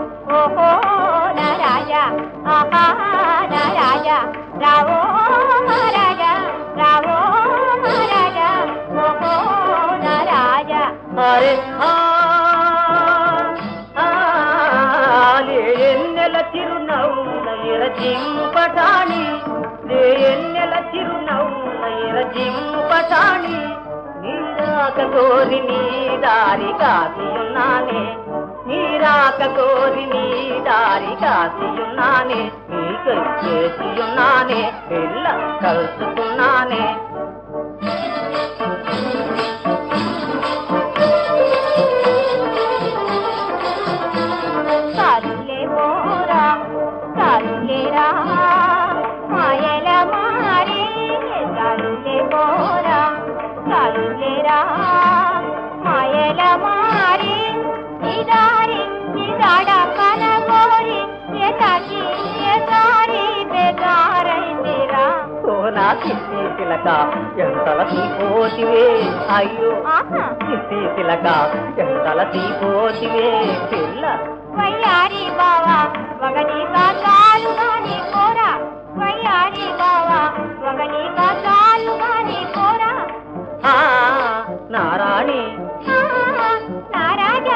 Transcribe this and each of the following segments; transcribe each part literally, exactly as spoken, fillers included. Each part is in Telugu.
ఓహో నా రాజా ఆహా నా రాజా రావో మహారాజా రావో మహారాజా ఓహో నా రాజా. అరే ఎన్నెల చిరునవ్వుల ఎర జిమ్ము పటాణి ఎన్నెల చిరునవ్వుల ఎర జిమ్ము పటాణి నీరాక కోరి నీ దారి కాసియున్నానే నీరాక కోరి నీ దారి కాసియున్నానే నీకై చేసియున్నానే పిల్ల కలుసుకున్నానే. కరులేరా మాయల మారే కరులే పోరా కరులేరా మాయల మారే నిదారి నిదాడ కనగోరి ఎతాకి ఎతారి బేదారైతేరా. ఓ నా చిట్టి చిలక ఎంతల తీపోతివే అయ్యో చిట్టి చిలక ఎంతల తీపోతివే పిల్ల. వయ్యారి బావా వగని కాచాలుగా నీ కోరా వయ్యారి బావా వగని కాచాలుగా నీ కోరా. నారాణి నారాజా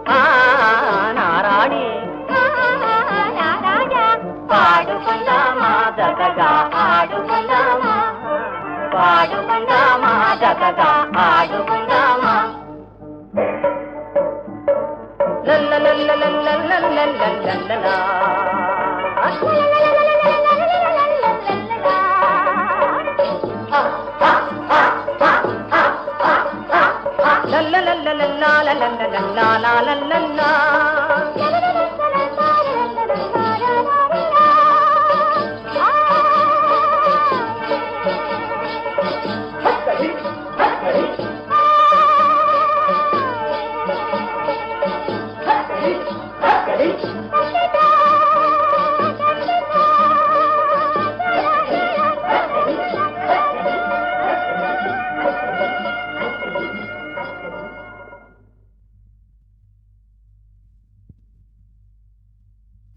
నారాణి నారాజా పాడుకుందామా జతగా ఆడుకుందామా పాడుకుందామా జతగా ఆడుకుందామా. లల్లలల్లలల్లలల్లలల్లలా లల్లలల్లలల్లలల్లలల్లలా